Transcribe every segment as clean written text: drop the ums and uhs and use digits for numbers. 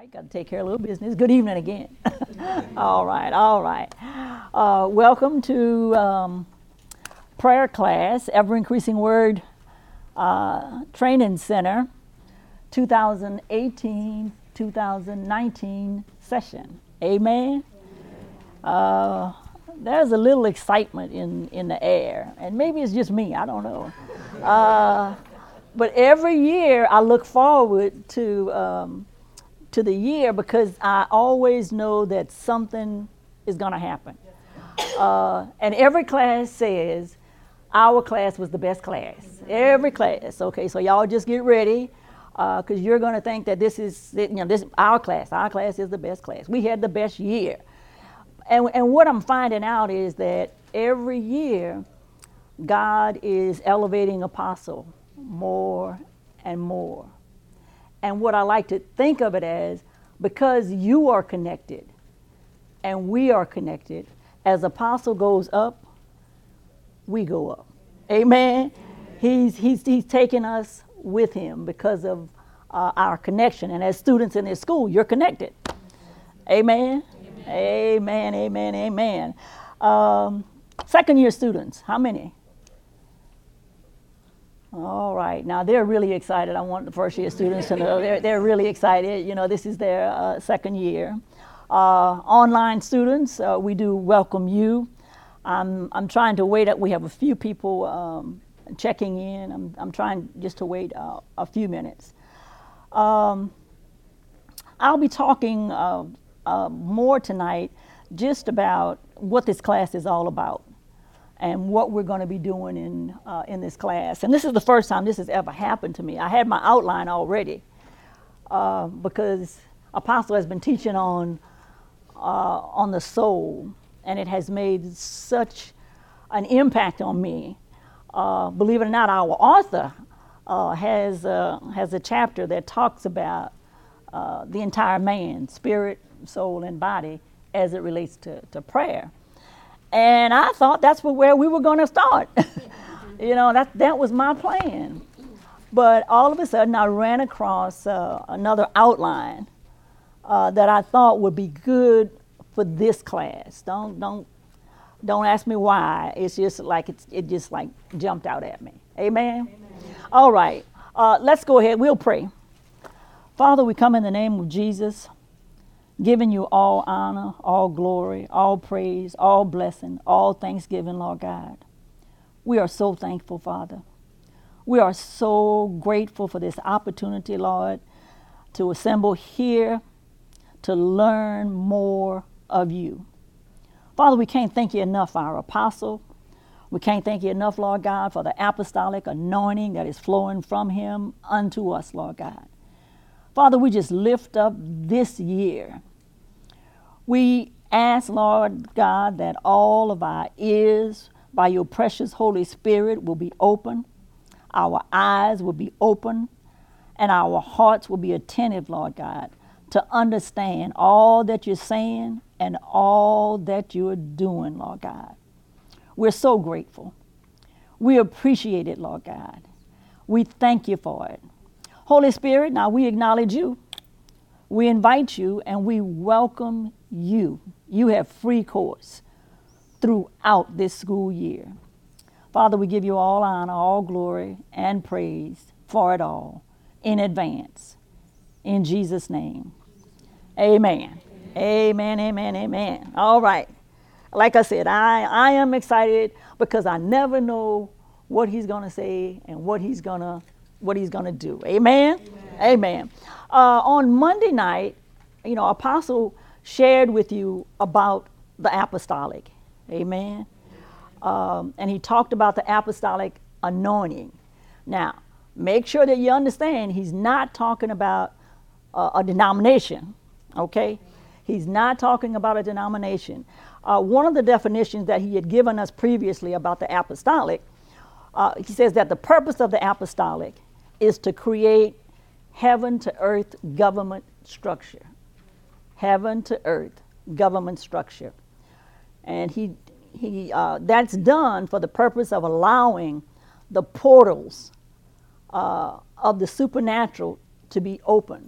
right, got to take care of a little business. Good evening again. All right, all right. Welcome to prayer class, Ever Increasing Word Training Center, 2018-2019 session. Amen. There's a little excitement in the air, and maybe it's just me. I don't know. But every year I look forward to the year because I always know that something is going to happen. And every class says our class was the best class. Every class. Okay, so y'all just get ready because you're going to think that this is our class. Our class is the best class. We had the best year. And what I'm finding out is that every year God is elevating Apostle more and more. And what I like to think of it as, because you are connected and we are connected, as Apostle goes up, we go up. Amen. He's taking us with him because of our connection. And as students in this school, you're connected. Amen. Amen, amen, amen. Second year students, how many? All right, now they're really excited. I want the first year students to know they're really excited. You know, this is their second year. Online students, we do welcome you. I'm trying to wait. We have a few people checking in. I'm trying just to wait a few minutes. I'll be talking more tonight just about what this class is all about and what we're going to be doing in this class. And this is the first time this has ever happened to me. I had my outline already because Apostle has been teaching on the soul, and it has made such an impact on me. Believe it or not, our author has a chapter that talks about the entire man, spirit, soul, and body, as it relates to prayer. And I thought that's where we were going to start. You know, that was my plan. But all of a sudden, I ran across another outline that I thought would be good for this class. Don't ask me why. It's just like it just like jumped out at me. Amen. Amen. All right. Let's go ahead. We'll pray. Father, we come in the name of Jesus, giving you all honor, all glory, all praise, all blessing, all thanksgiving, Lord God. We are so thankful, Father. We are so grateful for this opportunity, Lord, to assemble here to learn more of you. Father, we can't thank you enough for our apostle. We can't thank you enough, Lord God, for the apostolic anointing that is flowing from him unto us, Lord God. Father, we just lift up this year. We ask, Lord God, that all of our ears, by your precious Holy Spirit, will be open, our eyes will be open, and our hearts will be attentive, Lord God, to understand all that you're saying and all that you're doing, Lord God. We're so grateful. We appreciate it, Lord God. We thank you for it. Holy Spirit, now we acknowledge you. We invite you and we welcome you. You have free course throughout this school year. Father, we give you all honor, all glory, and praise for it all in advance. In Jesus' name, amen. Amen, amen, amen. All right. Like I said, I am excited because I never know what he's going to say and what he's going to do. Amen? Amen. On Monday night, you know, Apostle shared with you about the apostolic. Amen. And he talked about the apostolic anointing. Now, make sure that you understand he's not talking about a denomination. Okay? He's not talking about a denomination. One of the definitions that he had given us previously about the apostolic, he says that the purpose of the apostolic is to create heaven to earth government structure. Heaven to earth government structure. And he that's done for the purpose of allowing the portals of the supernatural to be open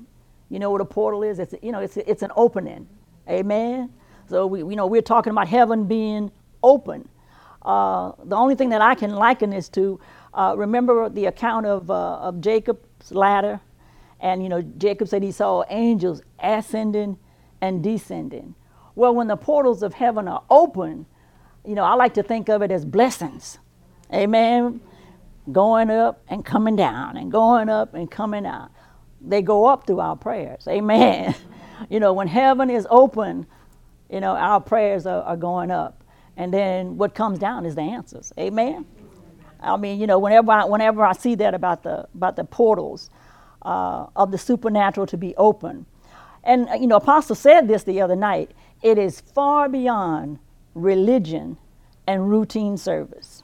You know what a portal is? It's an opening. Amen. So we're talking about heaven being open. The only thing that I can liken this to, remember the account of Jacob's ladder, and Jacob said he saw angels ascending and descending. Well, when the portals of heaven are open, I like to think of it as blessings. Amen. Going up and coming down, and going up and coming out. They go up through our prayers. Amen. When heaven is open, our prayers are going up. And then what comes down is the answers. Amen. I mean, whenever I see that about the portals of the supernatural to be open. And, Apostle said this the other night. It is far beyond religion and routine service.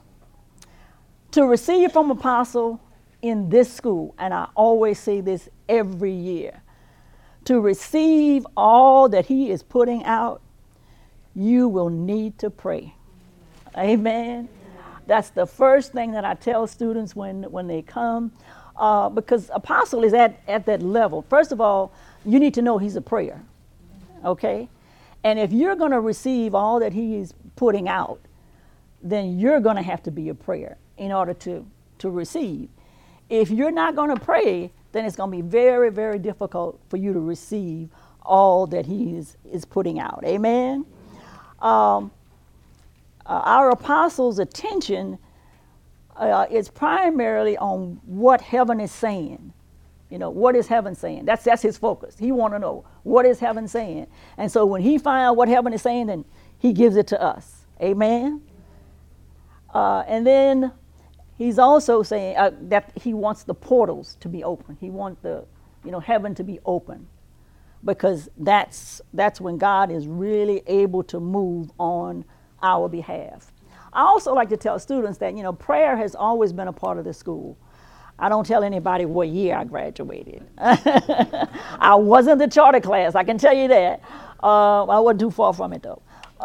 To receive from Apostle in this school, and I always say this every year, to receive all that he is putting out, you will need to pray. Amen. That's the first thing that I tell students when they come, because Apostle is at that level. First of all, you need to know he's a prayer, okay? And if you're going to receive all that he is putting out, then you're going to have to be a prayer in order to receive. If you're not going to pray, then it's going to be very, very difficult for you to receive all that he is putting out. Amen? Our apostle's attention is primarily on what heaven is saying. What is heaven saying? That's his focus. He want to know, what is heaven saying? And so when he finds out what heaven is saying, then he gives it to us. Amen? And then he's also saying that he wants the portals to be open. He wants heaven to be open, because that's when God is really able to move on our behalf. I also like to tell students that, prayer has always been a part of the school. I don't tell anybody what year I graduated. I wasn't the charter class, I can tell you that. I wasn't too far from it though.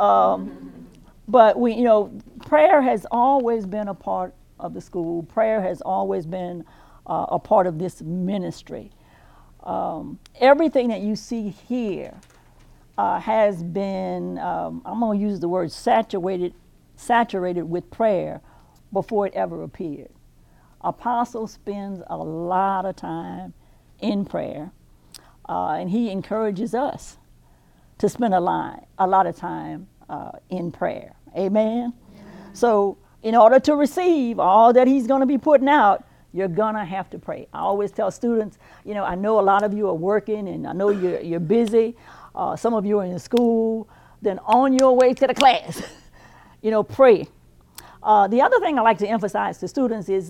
But prayer has always been a part of the school. Prayer has always been a part of this ministry. Everything that you see here has been, I'm going to use the word saturated with prayer before it ever appeared. Apostle spends a lot of time in prayer, and he encourages us to spend a lot of time in prayer. Amen? So in order to receive all that he's going to be putting out, you're going to have to pray. I always tell students, I know a lot of you are working, and I know you're busy. Some of you are in school. Then on your way to the class, pray. The other thing I like to emphasize to students is,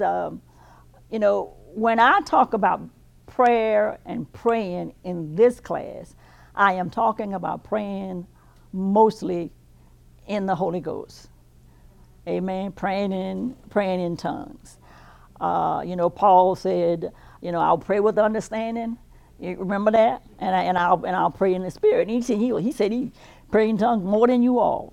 when I talk about prayer and praying in this class, I am talking about praying mostly in the Holy Ghost. Amen. Praying in tongues. Paul said, I'll pray with understanding. You remember that? And I'll pray in the Spirit. And he said he prayed in tongues more than you all.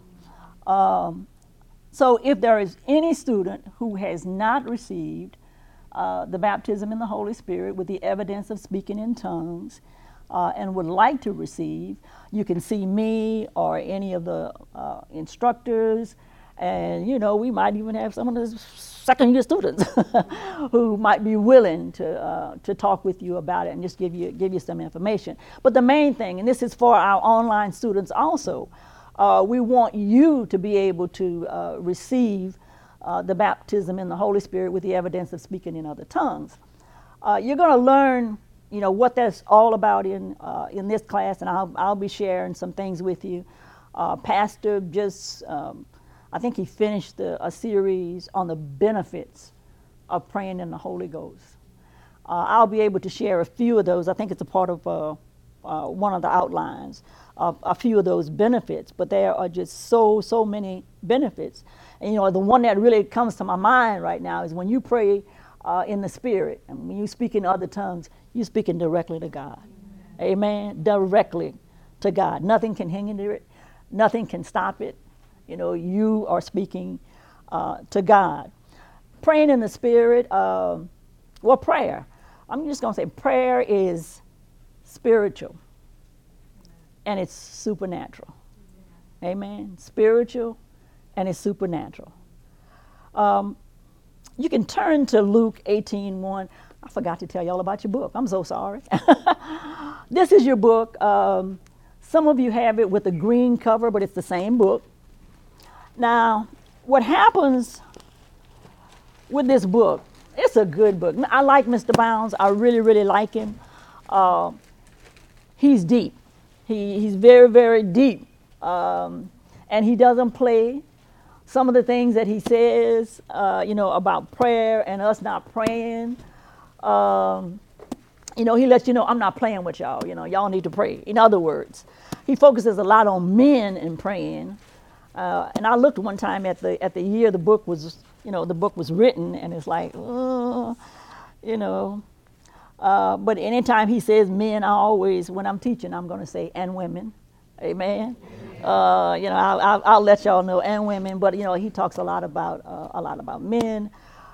So if there is any student who has not received the baptism in the Holy Spirit with the evidence of speaking in tongues, and would like to receive, you can see me or any of the instructors, and we might even have some of the second-year students who might be willing to talk with you about it and just give you some information. But the main thing, and this is for our online students also, we want you to be able to receive the baptism in the Holy Spirit with the evidence of speaking in other tongues. You're going to learn, what that's all about in this class, and I'll be sharing some things with you. Pastor just, I think he finished a series on the benefits of praying in the Holy Ghost. I'll be able to share a few of those. I think it's a part of one of the outlines of a few of those benefits, but there are just so many benefits. And the one that really comes to my mind right now is when you pray in the Spirit, and when you speak in other tongues, you're speaking directly to God. Amen. Directly to God. Nothing can hinder it. Nothing can stop it. You are speaking to God. Praying in the Spirit, prayer. I'm just going to say prayer is spiritual, and it's supernatural. Amen. Spiritual, and it's supernatural. You can turn to Luke 18:1. I forgot to tell y'all about your book. I'm so sorry. This is your book. Some of you have it with a green cover, but it's the same book. Now, what happens with this book, it's a good book. I like Mr. Bounds. I really, really like him. He's deep. He's very, very deep. And he doesn't play. Some of the things that he says, about prayer and us not praying, he lets you know, I'm not playing with y'all. Y'all need to pray. In other words, he focuses a lot on men and praying. And I looked one time at the year the book was written, and it's like, but anytime he says men, I always, when I'm teaching, I'm going to say, and women. Amen. I'll let y'all know, and women, but he talks a lot about men.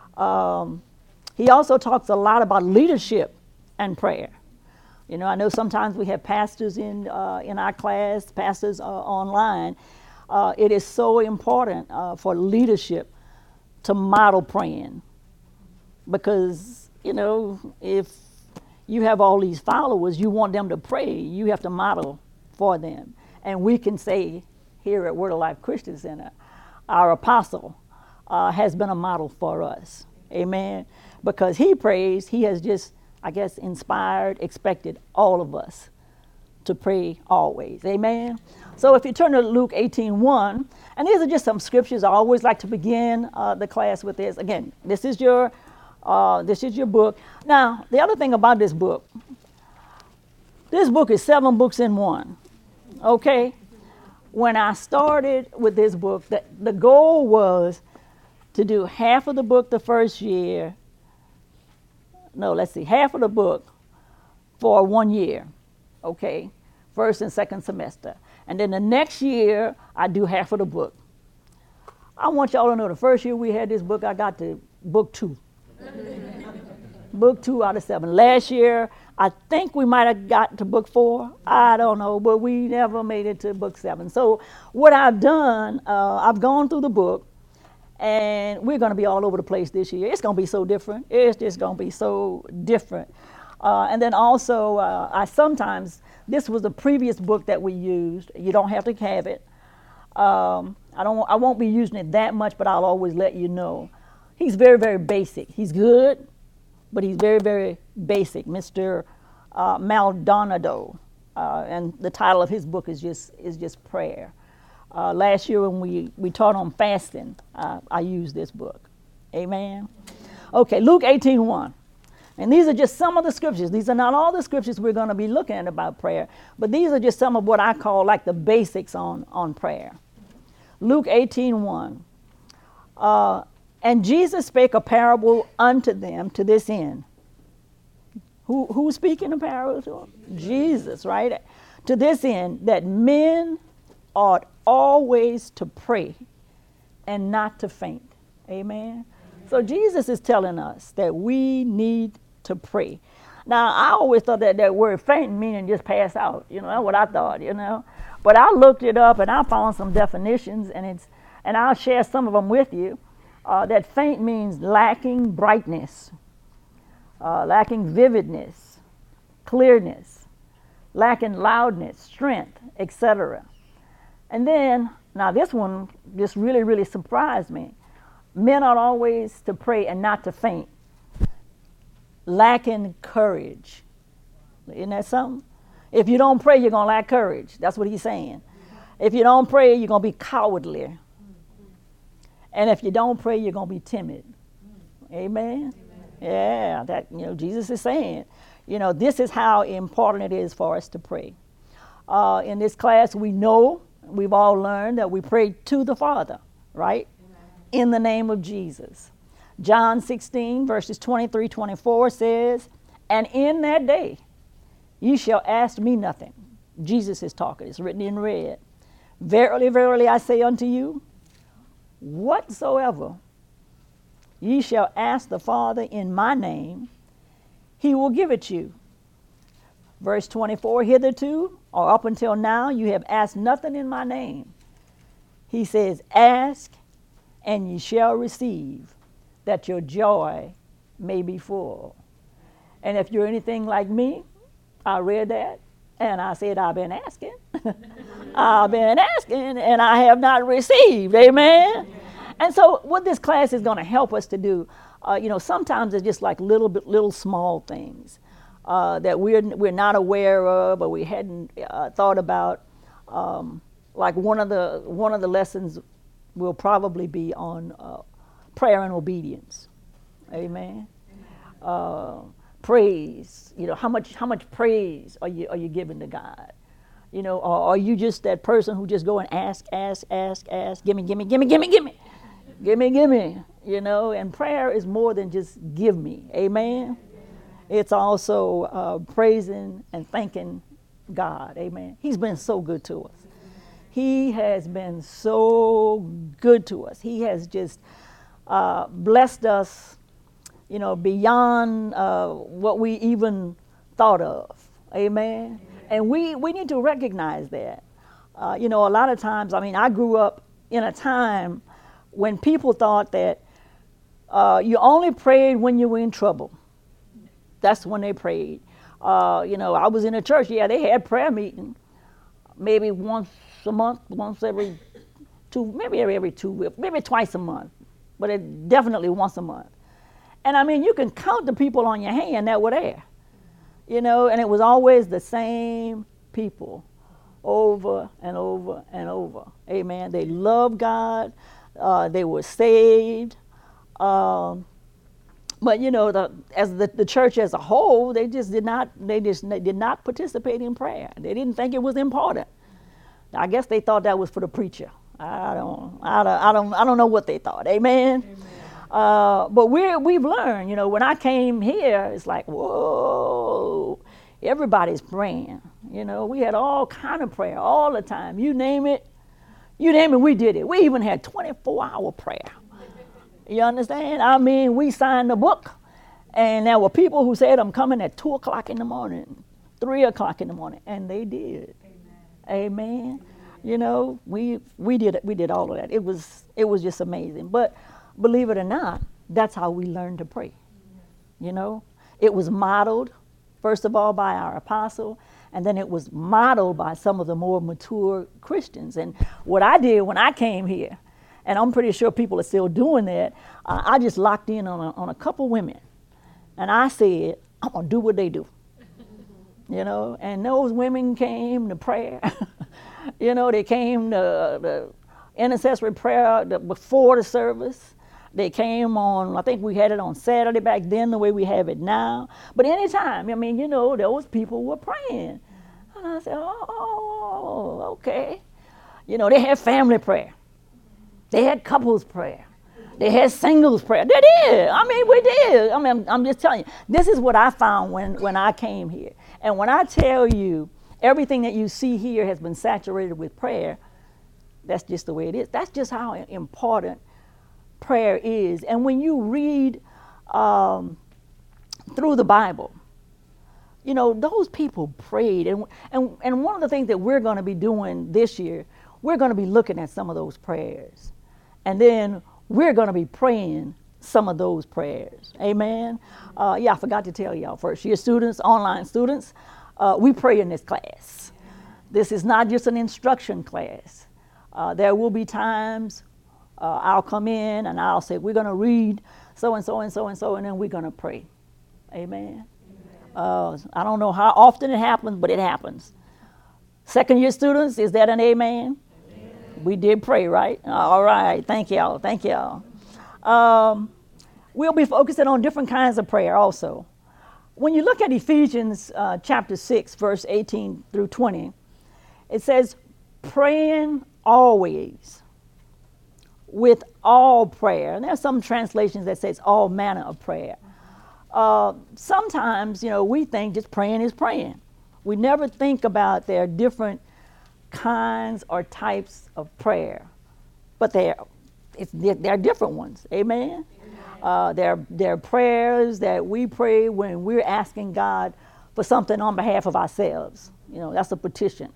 He also talks a lot about leadership and prayer. I know sometimes we have pastors in our class, pastors online. It is so important for leadership to model praying, because if you have all these followers, you want them to pray, you have to model for them. And we can say here at Word of Life Christian Center, our apostle has been a model for us. Amen. Because he prays, he has just, inspired, expected all of us to pray always. Amen. So if you turn to Luke 18:1, and these are just some scriptures. I always like to begin the class with this. Again, this is your book. Now, the other thing about this book is 7 books in one. Okay? When I started with this book, the goal was to do half of the book the first year. No, half of the book for 1 year. Okay? First and second semester. And then the next year, I do half of the book. I want y'all to know the first year we had this book, I got to book 2. Book 2 out of 7. Last year, I think we might have got to book 4. I don't know, but we never made it to book 7. So what I've done, I've gone through the book, and we're going to be all over the place this year. It's going to be so different. It's just going to be so different. And then also, this was the previous book that we used. You don't have to have it. I won't be using it that much, but I'll always let you know. He's very, very basic. He's good, but he's very, very basic. Mr. Maldonado, and the title of his book is just prayer. Last year when we taught on fasting, I used this book. Amen. Okay, Luke 18:1. And these are just some of the scriptures. These are not all the scriptures we're going to be looking at about prayer, but these are just some of what I call like the basics on prayer. Luke 18:1. And Jesus spake a parable unto them to this end. Who's speaking a parable to them? Jesus, right? To this end, that men ought always to pray and not to faint. Amen. So Jesus is telling us that we need to pray. Now, I always thought that word faint meaning just pass out. That's what I thought, But I looked it up and I found some definitions, and I'll share some of them with you. That faint means lacking brightness, lacking vividness, clearness, lacking loudness, strength, etc. And then, now this one just really, really surprised me. Men ought always to pray and not to faint. Lacking courage. Isn't that something? If you don't pray, you're going to lack courage. That's what he's saying. If you don't pray, you're going to be cowardly. And if you don't pray, you're going to be timid. Amen? Yeah, that, Jesus is saying, this is how important it is for us to pray. In this class, we've all learned that we pray to the Father, right? In the name of Jesus. John 16, verses 23-24 says, and in that day, ye shall ask me nothing. Jesus is talking. It's written in red. Verily, verily, I say unto you, whatsoever ye shall ask the Father in my name, he will give it you. Verse 24, hitherto, or up until now, you have asked nothing in my name. He says, ask and ye shall receive, that your joy may be full. And if you're anything like me, I read that and I said, I've been asking. I've been asking and I have not received. Amen. And so what this class is going to help us to do, sometimes it's just like little small things that we're not aware of, or we hadn't thought about. Like one of the lessons will probably be on prayer and obedience. Amen. Praise. How much praise are you giving to God? Or are you just that person who just go and ask, gimme. And prayer is more than just give me. Amen. It's also praising and thanking God. Amen. He's been so good to us. He has been so good to us. He has just blessed us, beyond what we even thought of. Amen. And we need to recognize that. A lot of times, I grew up in a time when people thought that you only prayed when you were in trouble. That's when they prayed. I was in a church. Yeah, they had prayer meeting, maybe once a month, once every 2, maybe every 2 weeks, maybe twice a month, but it definitely once a month. And you can count the people on your hand that were there, and it was always the same people over and over and over. Amen. They loved God. They were saved. But as the church as a whole, they did not participate in prayer. They didn't think it was important. I guess they thought that was for the preacher. I don't know what they thought. Amen. But we've learned. When I came here, it's like, whoa, everybody's praying. We had all kind of prayer all the time. You name it, we did it. We even had 24-hour prayer. You understand? We signed the book, and there were people who said, I'm coming at 2 o'clock in the morning, 3 o'clock in the morning, and they did. Amen. We did all of that. It was just amazing. But believe it or not, that's how we learned to pray. It was modeled, first of all, by our apostle, and then it was modeled by some of the more mature Christians. And what I did when I came here, and I'm pretty sure people are still doing that, I just locked in on a couple women. And I said, I'm going to do what they do. And those women came to prayer. They came to the intercessory prayer before the service. They came on, I think we had it on Saturday back then, the way we have it now. But anytime, those people were praying. And I said, oh, okay. They had family prayer. They had couples prayer. They had singles prayer. They did. We did. I'm just telling you. This is what I found when I came here. And when I tell you everything that you see here has been saturated with prayer, that's just the way it is. That's just how important prayer is. And when you read through the Bible, those people prayed. And one of the things that we're going to be doing this year, we're going to be looking at some of those prayers. And then we're going to be praying some of those prayers. Amen. I forgot to tell y'all, first year students, online students, we pray in this class. This is not just an instruction class. There will be times I'll come in and I'll say, we're going to read so-and-so and so-and-so, and then we're going to pray. Amen. I don't know how often it happens, but it happens. Second year students, is that an amen? We did pray, right? All right. Thank y'all. We'll be focusing on different kinds of prayer also. When you look at Ephesians chapter 6, verse 18 through 20, it says, praying always with all prayer. And there's some translations that says all manner of prayer. Sometimes, we think just praying is praying. We never think about there are different kinds or types of prayer, but there are different ones. Amen. There are prayers that we pray when we're asking God for something on behalf of ourselves. You know, that's a petition.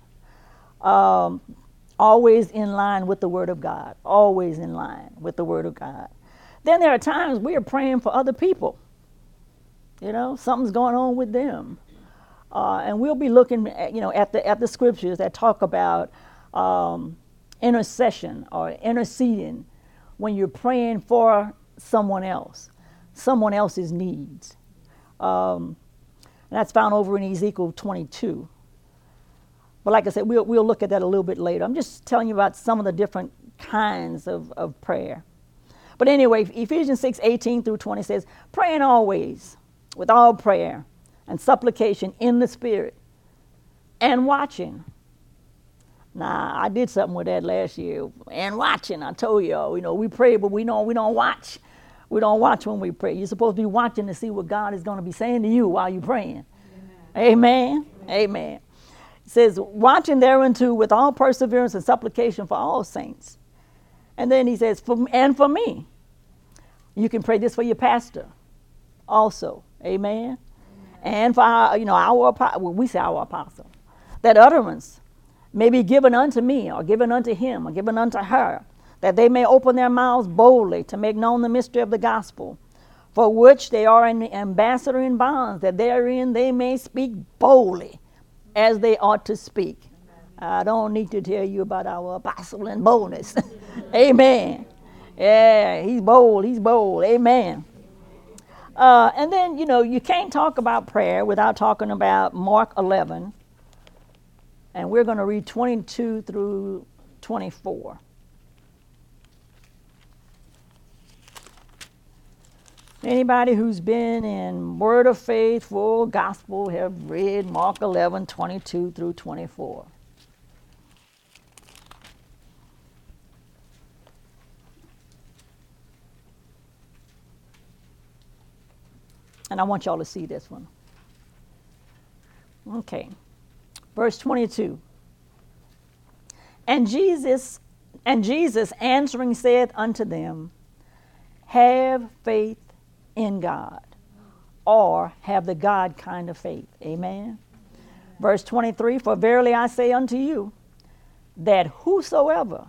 Always in line with the Word of God. Always in line with the Word of God. Then there are times we are praying for other people. You know, something's going on with them. And we'll be looking at, at the scriptures that talk about intercession or interceding when you're praying for someone else's needs. And that's found over in Ezekiel 22. But like I said, we'll look at that a little bit later. I'm just telling you about some of the different kinds of prayer. But anyway, Ephesians 6:18 through 20 says, praying always with all prayer and supplication in the Spirit and watching. Now, I did something with that last year. And watching, I told y'all, we pray, but we don't watch. We don't watch when we pray. You're supposed to be watching to see what God is going to be saying to you while you're praying. Amen. Amen. It says, watching thereunto with all perseverance and supplication for all saints. And then he says, for me. You can pray this for your pastor also. Amen. And for we say our apostle. That utterance may be given unto me, or given unto him, or given unto her, that they may open their mouths boldly to make known the mystery of the gospel, for which they are an ambassador in bonds, that therein they may speak boldly as they ought to speak. I don't need to tell you about our apostle and boldness. Amen. Yeah, he's bold. Amen. And then, you can't talk about prayer without talking about Mark 11. And we're going to read 22 through 24. Anybody who's been in Word of Faith, Full Gospel, have read Mark 11, 22 through 24. And I want y'all to see this one. Okay. Verse 22. And Jesus answering saith unto them, have faith in God, or have the God kind of faith. Amen. Verse 23, for verily I say unto you, that whosoever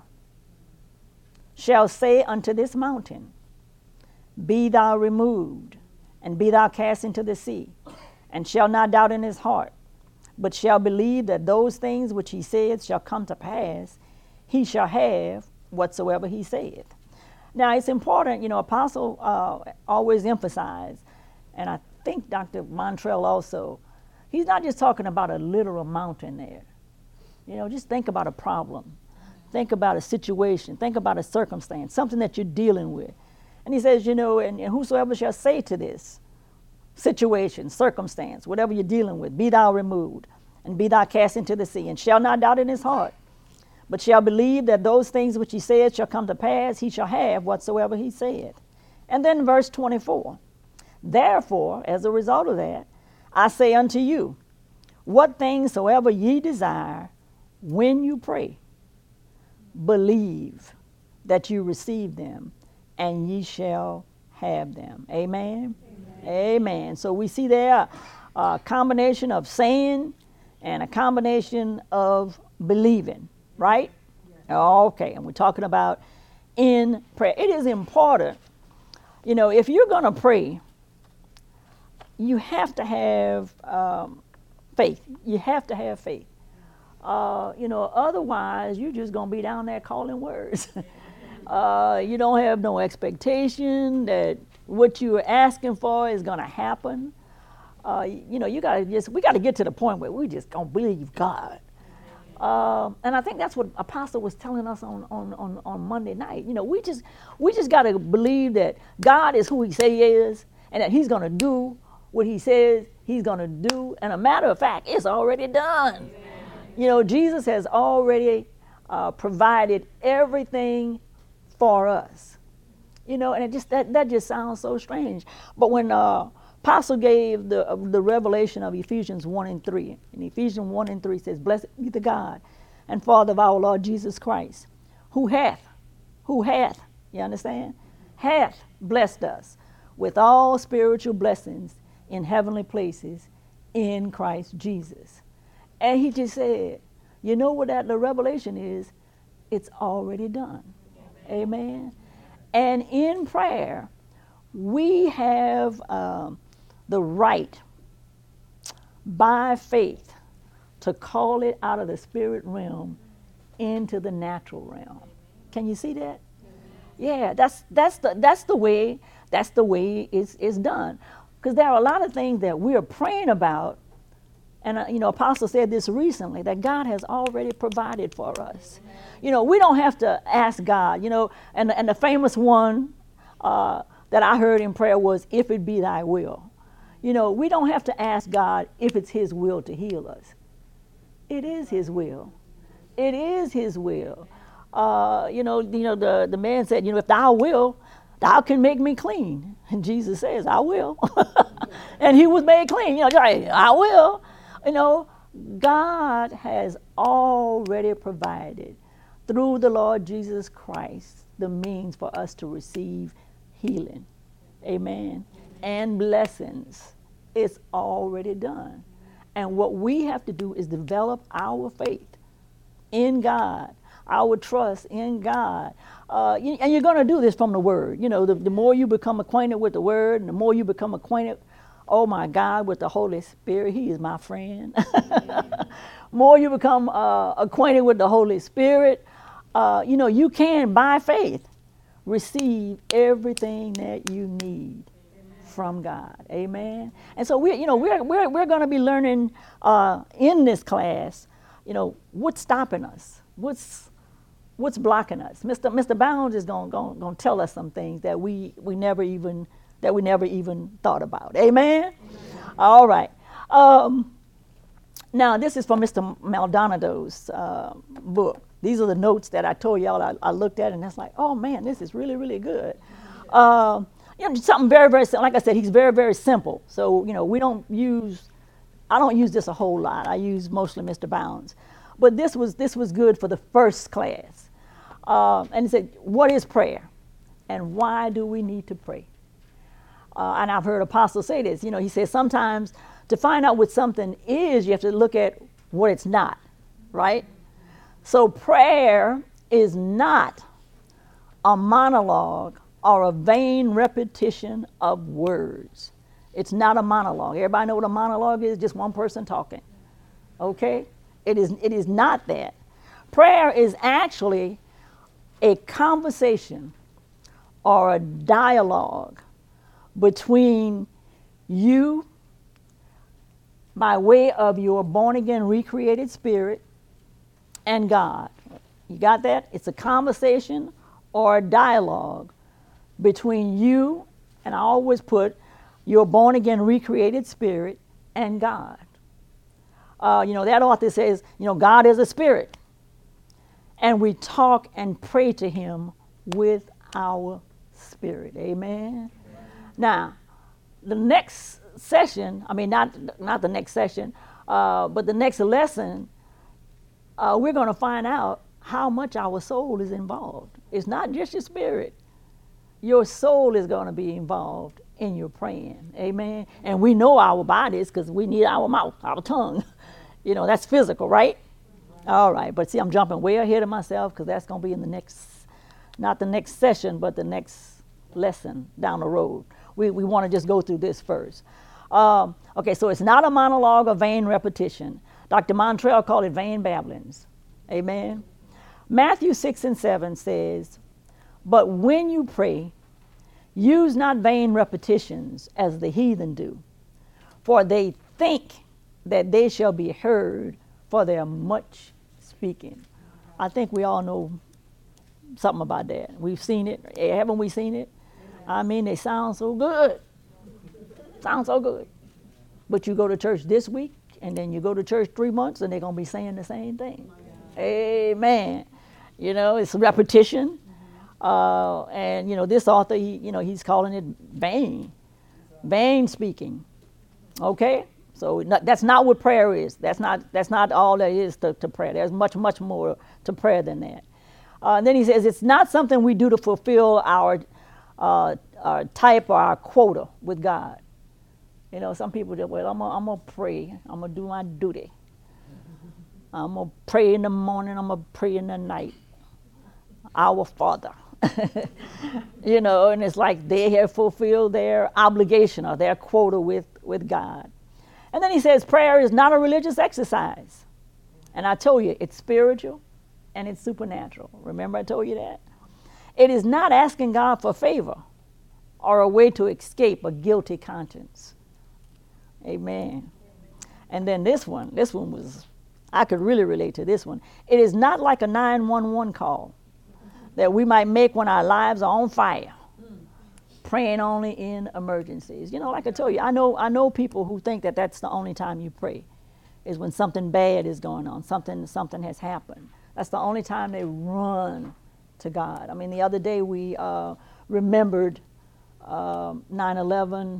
shall say unto this mountain, be thou removed, and be thou cast into the sea, and shall not doubt in his heart, but shall believe that those things which he saith shall come to pass, he shall have whatsoever he saith. Now, it's important, Apostle always emphasized, and I think Dr. Montrell also, he's not just talking about a literal mountain there. Just think about a problem. Think about a situation. Think about a circumstance, something that you're dealing with. And he says, and whosoever shall say to this situation, circumstance, whatever you're dealing with, be thou removed, and be thou cast into the sea, and shall not doubt in his heart, but shall believe that those things which he said shall come to pass, he shall have whatsoever he said. And then verse 24, therefore, as a result of that, I say unto you, what things soever ye desire, when you pray, believe that you receive them, and ye shall have them. Amen? Amen. Amen. So we see there a combination of saying and a combination of believing. Right? Yes. Okay, and we're talking about in prayer. It is important, if you're going to pray, you have to have faith. You have to have faith. Otherwise, you're just going to be down there calling words. You don't have no expectation that what you're asking for is going to happen. We got to get to the point where we just don't believe God. And I think that's what Apostle was telling us on Monday night. We just got to believe that God is who he say he is, and that he's going to do what he says he's going to do. And a matter of fact, it's already done. Amen. Jesus has already provided everything for us. And it just that just sounds so strange. But when Apostle gave the revelation of Ephesians 1 and 3. And Ephesians 1 and 3 says, blessed be the God and Father of our Lord Jesus Christ, who hath, you understand? Hath blessed us with all spiritual blessings in heavenly places in Christ Jesus. And he just said, you know what the revelation is? It's already done. Amen. And in prayer, we have the right by faith to call it out of the spirit realm into the natural realm. Can you see that? Yeah, that's the way it's done. Because there are a lot of things that we are praying about, and Apostle said this recently, that God has already provided for us. We don't have to ask God. And the famous one that I heard in prayer was, "If it be Thy will." We don't have to ask God if it's His will to heal us. It is His will. It is His will. The man said, if Thou will, Thou can make me clean. And Jesus says, I will. And he was made clean. I will. God has already provided through the Lord Jesus Christ the means for us to receive healing. Amen. And blessings. It's already done. And what we have to do is develop our faith in God, our trust in God. And you're going to do this from the Word. The more you become acquainted with the Word, and the more you become acquainted, oh my God, with the Holy Spirit. He is my friend. More you become acquainted with the Holy Spirit, you can, by faith, receive everything that you need from God. Amen. And so we're going to be learning in this class, what's stopping us, what's blocking us. Mr. Bounds is going to tell us some things that we never even thought about. Amen. All right. Now this is from Mr. Maldonado's book. These are the notes that I told y'all I looked at, and that's like, oh man, this is really, really good. Something very, very simple. Like I said, he's very, very simple. So, I don't use this a whole lot. I use mostly Mr. Bounds. But this was good for the first class. And he said, what is prayer? And why do we need to pray? And I've heard Apostle say this. He says sometimes to find out what something is, you have to look at what it's not, right? So prayer is not a monologue or a vain repetition of words. It's not a monologue. Everybody know what a monologue is? Just one person talking. Okay? It is not that. Prayer is actually a conversation or a dialogue between you by way of your born again recreated spirit and God. You got that? It's a conversation or a dialogue between you, and I always put your born again recreated spirit and God. That author says, God is a spirit, and we talk and pray to Him with our spirit. Amen. Now, the next session, not the next session, but the next lesson, we're going to find out how much our soul is involved. It's not just your spirit. Your soul is going to be involved in your praying. Amen. And we know our bodies because we need our mouth, our tongue. That's physical, right? All right. But see, I'm jumping way ahead of myself because that's going to be in the next, not the next session, but the next lesson down the road. We want to just go through this first. Okay, so it's not a monologue or vain repetition. Dr. Montrell called it vain babblings. Amen. Matthew 6:7 says, but when you pray, use not vain repetitions as the heathen do, for they think that they shall be heard for their much speaking. I think we all know something about that. We've seen it. Haven't we seen it? They sound so good. Sound so good. But you go to church this week, and then you go to church 3 months, and they're going to be saying the same thing. Amen. It's repetition. And this author, he's calling it vain speaking. Okay, so that's not what prayer is. That's not all there is to prayer. There's much more to prayer than that. And then he says it's not something we do to fulfill our type or our quota with God. You know, some people just, well, I'm gonna pray. I'm gonna do my duty. I'm gonna pray in the morning. I'm gonna pray in the night. Our Father. You know, and it's like they have fulfilled their obligation or their quota with God. And then he says prayer is not a religious exercise. And I told you, it's spiritual and it's supernatural. Remember I told you that? It is not asking God for favor or a way to escape a guilty conscience. Amen. And then this one was, I could really relate to this one. It is not like a 911 call that we might make when our lives are on fire, praying only in emergencies. You know, like I told you, I know people who think that that's the only time you pray, is when something bad is going on, something has happened. That's the only time they run to God. I mean, the other day we remembered 9/11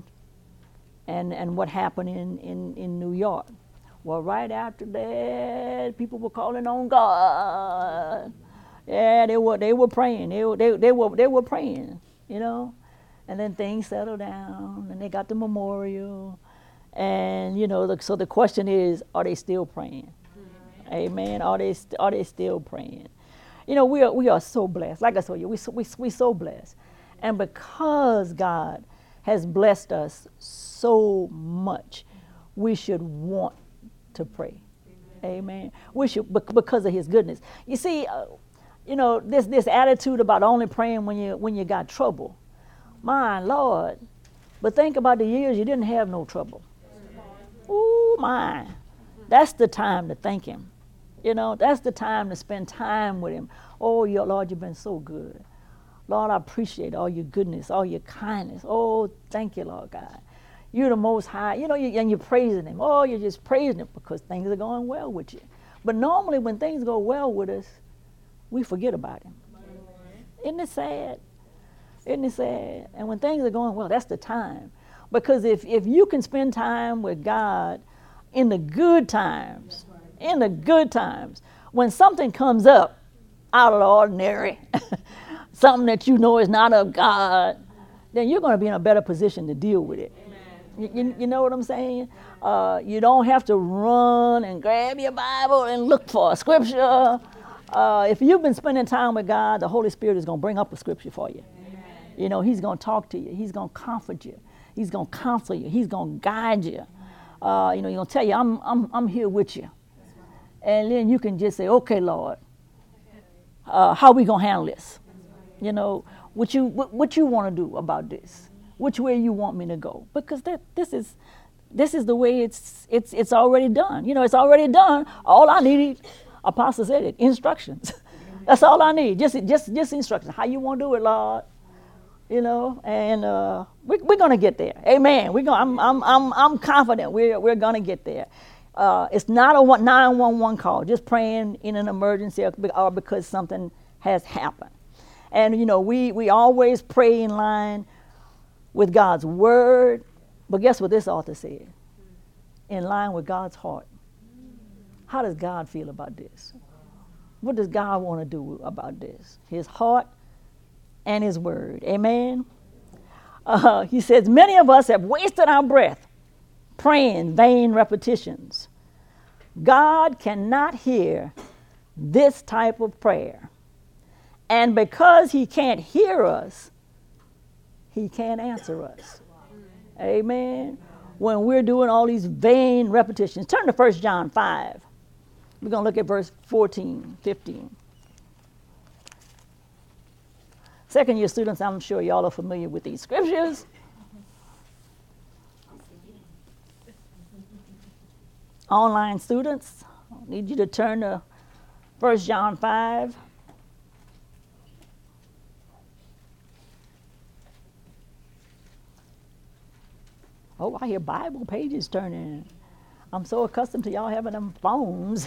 and what happened in New York. Well, right after that, people were calling on God. Yeah, they were praying. They were praying, you know. And then things settled down, and they got the memorial. And you know, so the question is, are they still praying? Amen. Are they still praying? You know, we are so blessed. Like I told you, we so blessed. And because God has blessed us so much, we should want to pray. Amen. We should, because of His goodness. You see, you know, this attitude about only praying when you got trouble. My Lord. But think about the years you didn't have no trouble. Ooh, my. That's the time to thank Him. You know, that's the time to spend time with Him. Oh, Lord, you've been so good. Lord, I appreciate all your goodness, all your kindness. Oh, thank you, Lord God. You're the Most High. You know, and you're praising Him. Oh, you're just praising Him because things are going well with you. But normally when things go well with us, we forget about Him. Isn't it sad? Isn't it sad? And when things are going well, that's the time. Because if you can spend time with God in the good times, when something comes up out of the ordinary, something that you know is not of God, then you're going to be in a better position to deal with it. You know what I'm saying? You don't have to run and grab your Bible and look for a scripture. If you've been spending time with God, the Holy Spirit is going to bring up a scripture for you. You know, He's going to talk to you. He's going to comfort you. He's going to counsel you. He's going to guide you. You know, He's going to tell you, I'm here with you. And then you can just say, okay, Lord, how we going to handle this? You know, what you want to do about this? Which way you want me to go? Because this is the way it's already done. You know, it's already done. All I need, Apostle said it, instructions. That's all I need. Just instructions. How you want to do it, Lord? You know, and we're gonna get there. Amen. I'm confident we're gonna get there. It's not a 911 call. Just praying in an emergency or because something has happened. And you know, we always pray in line with God's word. But guess what this author said? In line with God's heart. How does God feel about this? What does God want to do about this? His heart and His word. Amen. He says, many of us have wasted our breath praying vain repetitions. God cannot hear this type of prayer. And because He can't hear us, He can't answer us. Amen. When we're doing all these vain repetitions. Turn to 1 John 5. We're going to look at verse 14, 15. Second year students, I'm sure y'all are familiar with these scriptures. Online students, I need you to turn to 1 John 5. Oh, I hear Bible pages turning. I'm so accustomed to y'all having them phones.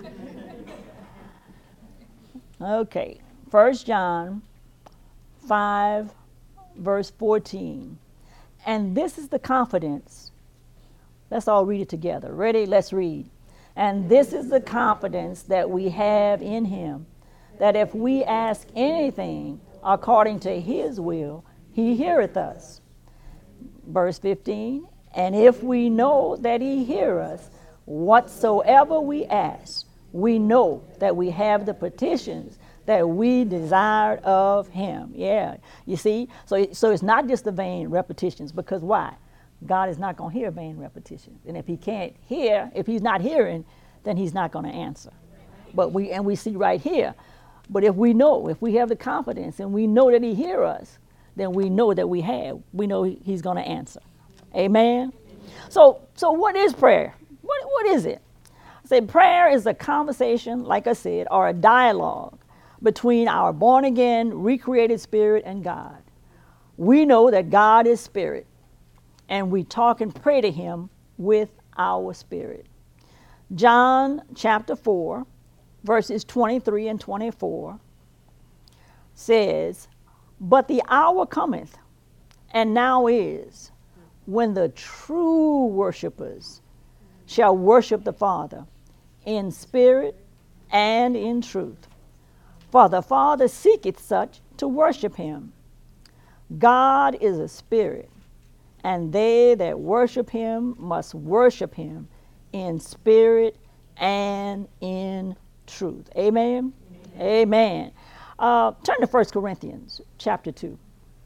Okay, 1 John 5, verse 14. And this is the confidence. Let's all read it together. Ready? Let's read. And this is the confidence that we have in Him, that if we ask anything according to His will, He heareth us. Verse 15. And if we know that he hears us, whatsoever we ask, we know that we have the petitions that we desired of him. Yeah, you see? So it's not just the vain repetitions, because why? God is not going to hear vain repetitions. And if he can't hear, if he's not hearing, then he's not going to answer. But we see right here, but if we have the confidence and we know that he hears us, then we know that we know he's going to answer. Amen? So what is prayer? What is it? I say prayer is a conversation, like I said, or a dialogue between our born-again, recreated spirit and God. We know that God is spirit, and we talk and pray to him with our spirit. John chapter 4, verses 23 and 24 says, "But the hour cometh, and now is, when the true worshipers shall worship the Father in spirit and in truth. For the Father seeketh such to worship him. God is a spirit, and they that worship him must worship him in spirit and in truth." Amen? Amen. Turn to 1 Corinthians chapter 2.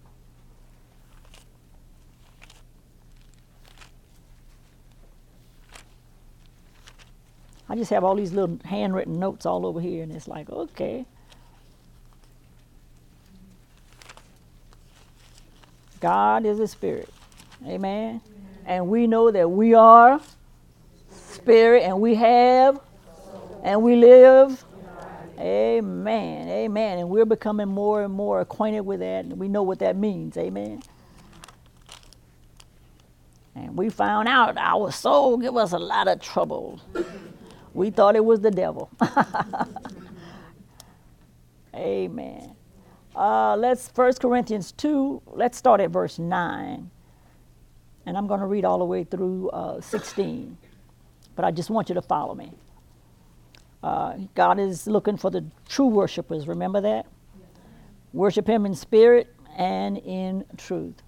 I just have all these little handwritten notes all over here, and it's like, okay. God is a spirit. Amen. And we know that we are spirit, and we have, and we live. Amen. Amen. And we're becoming more and more acquainted with that, and we know what that means. Amen. And we found out our soul give us a lot of trouble. We thought it was the devil. Amen. Let's 1 Corinthians 2, let's start at verse 9. And I'm going to read all the way through 16. But I just want you to follow me. God is looking for the true worshipers. Remember that? Worship him in spirit and in truth.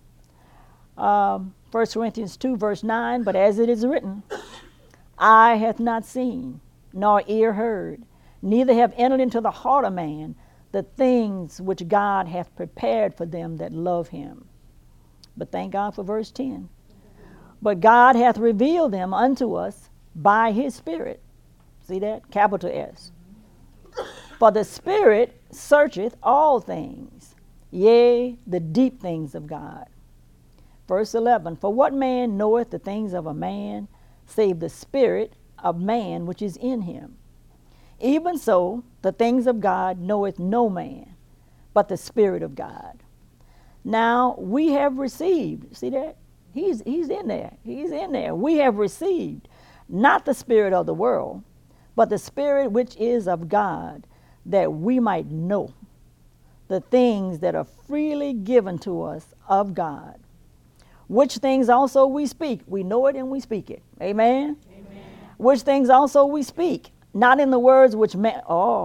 1 Corinthians 2, verse 9, "But as it is written, eye hath not seen, nor ear heard, neither have entered into the heart of man the things which God hath prepared for them that love him." But thank God for verse 10. "But God hath revealed them unto us by his Spirit." See that? Capital S. "For the Spirit searcheth all things, yea, the deep things of God." Verse 11, "For what man knoweth the things of a man, save the spirit of man which is in him? Even so, the things of God knoweth no man, but the Spirit of God. Now we have received," see that? He's in there. He's in there. "We have received not the spirit of the world, but the Spirit which is of God, that we might know the things that are freely given to us of God. Which things also we speak." We know it and we speak it. Amen? Amen. "Which things also we speak, not in the words which man,"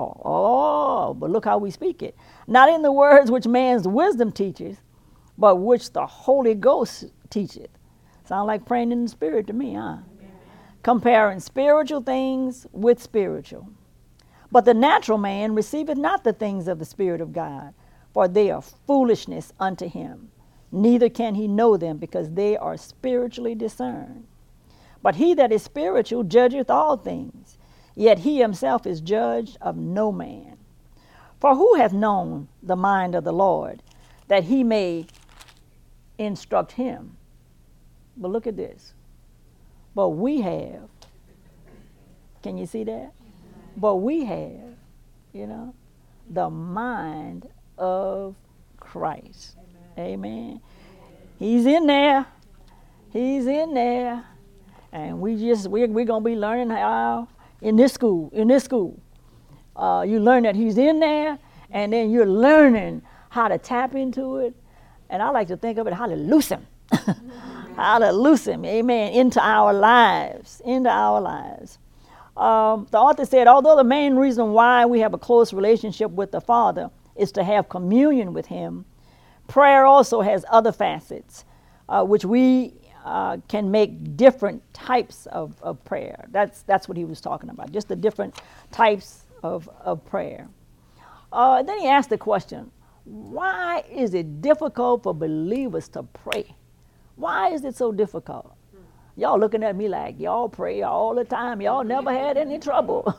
but look how we speak it. "Not in the words which man's wisdom teaches, but which the Holy Ghost teacheth." Sound like praying in the Spirit to me, huh? Amen. "Comparing spiritual things with spiritual. But the natural man receiveth not the things of the Spirit of God, for they are foolishness unto him. Neither can he know them, because they are spiritually discerned. But he that is spiritual judgeth all things, yet he himself is judged of no man. For who hath known the mind of the Lord, that he may instruct him?" But look at this. "But we have." Can you see that? "But we have," the mind of Christ. Amen. He's in there. He's in there. And we're going to be learning how in this school. You learn that he's in there, and then you're learning how to tap into it. And I like to think of it how to loose him. How to loose him, amen, into our lives. The author said, although the main reason why we have a close relationship with the Father is to have communion with him, prayer also has other facets, which we can make different types of prayer. That's what he was talking about, just the different types of prayer. Then he asked the question, why is it difficult for believers to pray? Why is it so difficult? Y'all looking at me like y'all pray all the time. Y'all never had any trouble.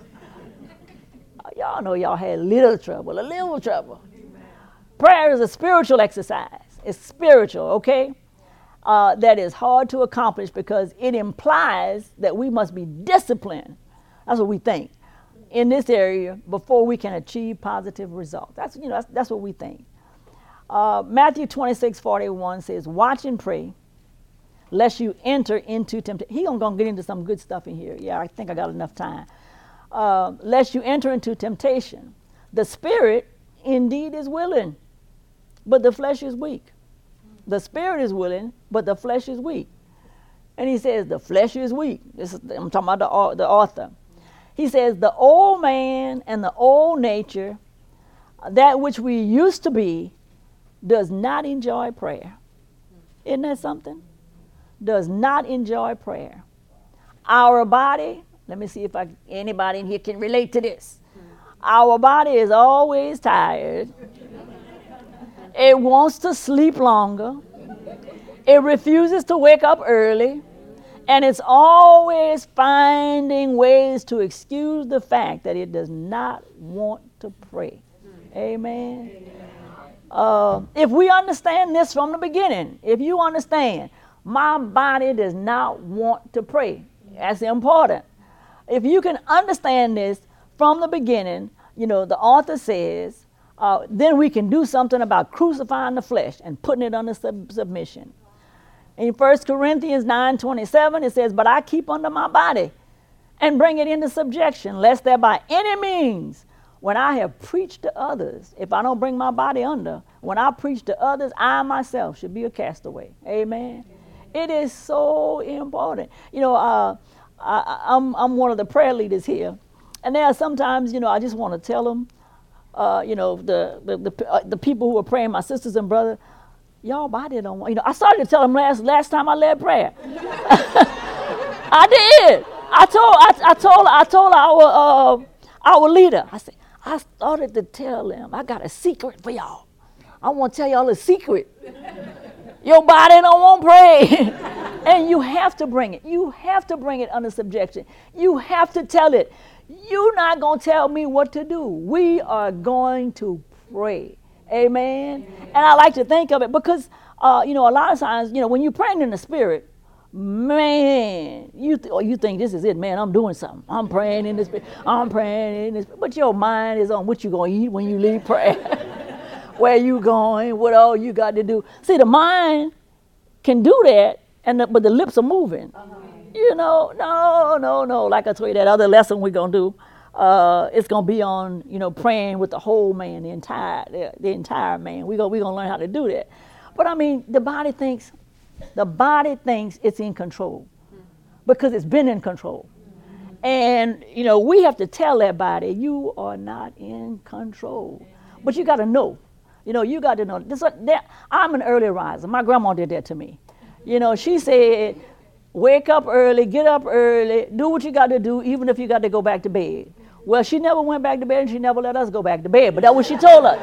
Y'all know y'all had a little trouble. Prayer is a spiritual exercise. It's spiritual, okay? That is hard to accomplish because it implies that we must be disciplined. That's what we think in this area before we can achieve positive results. That's what we think. Matthew 26:41 says, "Watch and pray, lest you enter into temptation." He's going to get into some good stuff in here. Yeah, I think I got enough time. Lest you enter into temptation. The spirit indeed is willing, but the flesh is weak. The spirit is willing, but the flesh is weak. And he says the flesh is weak. I'm talking about the author. He says the old man and the old nature, that which we used to be, does not enjoy prayer. Isn't that something? Does not enjoy prayer. Our body, let me see if anybody in here can relate to this. Our body is always tired. It wants to sleep longer. It refuses to wake up early. And it's always finding ways to excuse the fact that it does not want to pray. Amen. If we understand this from the beginning, if you understand, my body does not want to pray. That's important. If you can understand this from the beginning, the author says, then we can do something about crucifying the flesh and putting it under submission. In 1 Corinthians 9:27, it says, "But I keep under my body and bring it into subjection, lest that by any means, when I have preached to others," if I don't bring my body under, when I preach to others, I myself should be a castaway. Amen. It is so important. I'm one of the prayer leaders here, and there are sometimes, I just want to tell them, the people who are praying, my sisters and brothers, y'all body don't want. I started to tell them last time I led prayer. I did. I told our leader. I started to tell them, I got a secret for y'all. I want to tell y'all a secret. Your body don't want to pray. And you have to bring it. You have to bring it under subjection. You have to tell it. You're not going to tell me what to do. We are going to pray. Amen. And I like to think of it because, a lot of times, when you're praying in the spirit, man, you think this is it, man, I'm doing something. I'm praying in the spirit. I'm praying in the spirit. But your mind is on what you're going to eat when you leave prayer. Where you going, what all you got to do. See, the mind can do that, but the lips are moving. No. Like I told you, that other lesson we're going to do, it's going to be on, praying with the whole man, the entire man. We're going to learn how to do that. But the body thinks it's in control because it's been in control. And, we have to tell that body, you are not in control. But you got to know. You got to know. I'm an early riser. My grandma did that to me. She said, wake up early, get up early, do what you got to do, even if you got to go back to bed. Well, she never went back to bed, and she never let us go back to bed, but that's what she told us.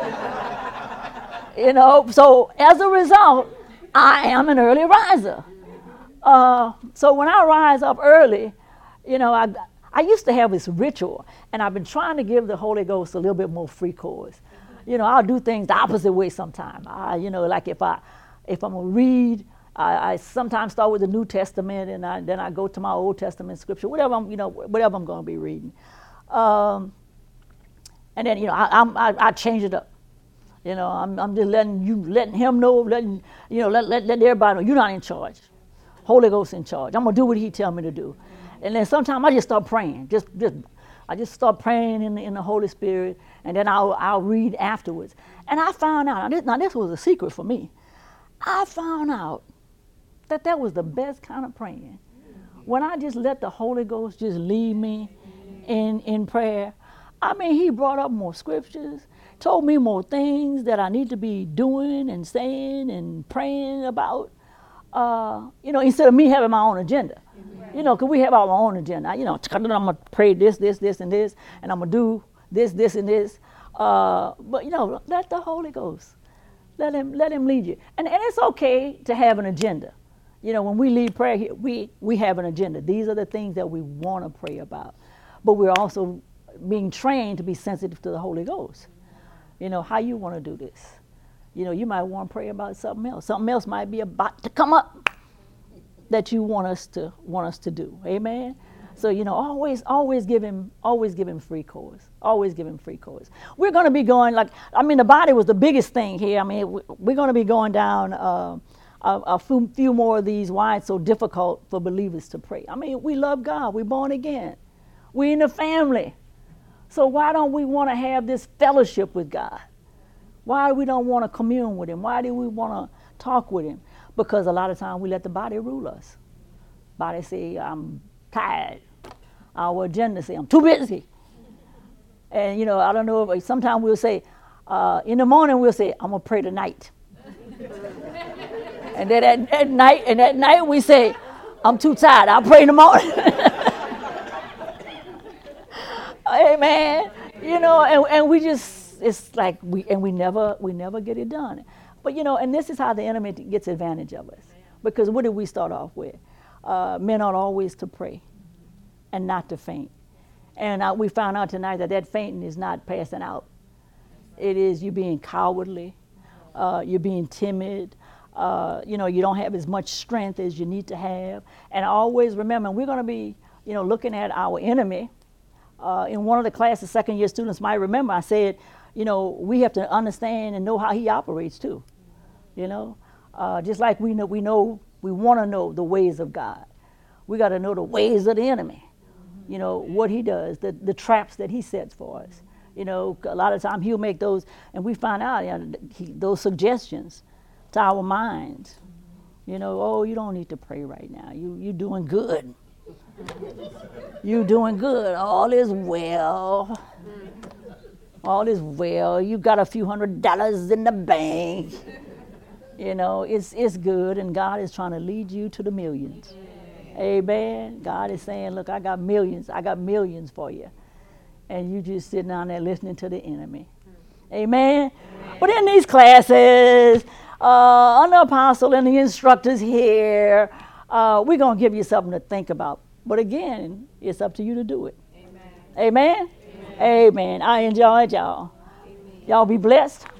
So as a result, I am an early riser. So when I rise up early, I used to have this ritual, and I've been trying to give the Holy Ghost a little bit more free course. I'll do things the opposite way sometimes. Like if I'm going to read, I sometimes start with the New Testament, and then I go to my Old Testament scripture, whatever I'm going to be reading. And then, I change it up. I'm just letting him know, let everybody know, you're not in charge. Holy Ghost in charge. I'm going to do what he tell me to do. And then sometimes I just start praying. I just start praying in the Holy Spirit, and then I'll read afterwards. And I found out, now this was a secret for me. I found out that was the best kind of praying. When I just let the Holy Ghost just lead me in prayer. He brought up more scriptures, told me more things that I need to be doing and saying and praying about. instead of me having my own agenda. Because we have our own agenda. I'm going to pray this, and this, and I'm going to do this, and this. But, let the Holy Ghost, let him lead you. And it's okay to have an agenda. When we lead prayer here, we have an agenda. These are the things that we want to pray about. But we're also being trained to be sensitive to the Holy Ghost. How you want to do this. You might want to pray about something else. Something else might be about to come up that you want us to do. Amen. So always give him free course. Always give him free course. We're going to be going the body was the biggest thing here. We're going to be going down a few more of these. Why it's so difficult for believers to pray. We love God. We're born again. We're in the family. So why don't we want to have this fellowship with God? Why we don't want to commune with him? Why do we want to talk with him? Because a lot of times we let the body rule us. Body say, I'm tired. Our agenda say, I'm too busy. And, I don't know, if sometimes we'll say, in the morning we'll say, I'm going to pray tonight. And then at night we say, I'm too tired. I'll pray in the morning. Amen. And we just, it's like we never get it done. But and this is how the enemy gets advantage of us. Because what did we start off with? Men ought always to pray and not to faint. And we found out tonight that fainting is not passing out. It is you being cowardly, you're being timid, you don't have as much strength as you need to have. And always remember, we're going to be, looking at our enemy. In one of the classes, second-year students might remember, I said, we have to understand and know how he operates too. Just like we want to know the ways of God. We got to know the ways of the enemy. What he does, the traps that he sets for us. A lot of times he'll make those, and we find out those suggestions to our minds. Oh, you don't need to pray right now. You're doing good. You're doing good. All is well. All is well. You got a few $100s in the bank. It's good, and God is trying to lead you to the millions. Amen. God is saying, look, I got millions. I got millions for you. And you just sitting down there listening to the enemy. Amen. But in these classes, under Apostle and the instructors here, we're going to give you something to think about. But again, it's up to you to do it. Amen. Amen. Amen. I enjoyed y'all. Amen. Y'all be blessed.